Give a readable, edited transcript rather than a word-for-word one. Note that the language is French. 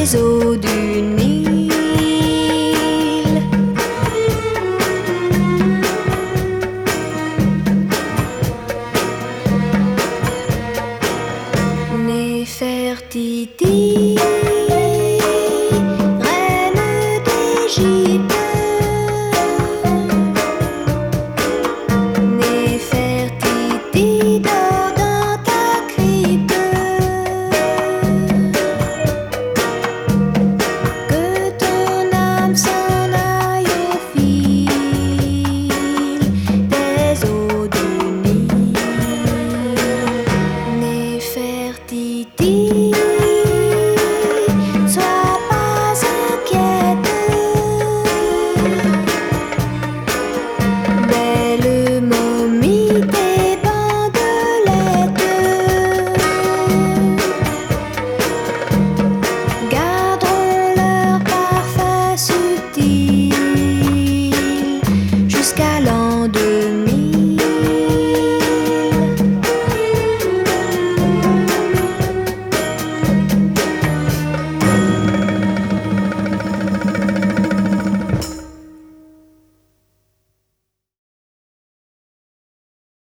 des eaux du Nil. Néfertiti, reine d'Égypte. Néfertiti, dors dans ta crypte. Que ton âme s'en aille au fil des eaux du Nil. Néfertiti, sois pas inquiète. Belle momie des bandelettes garderont leur parfum subtil jusqu'à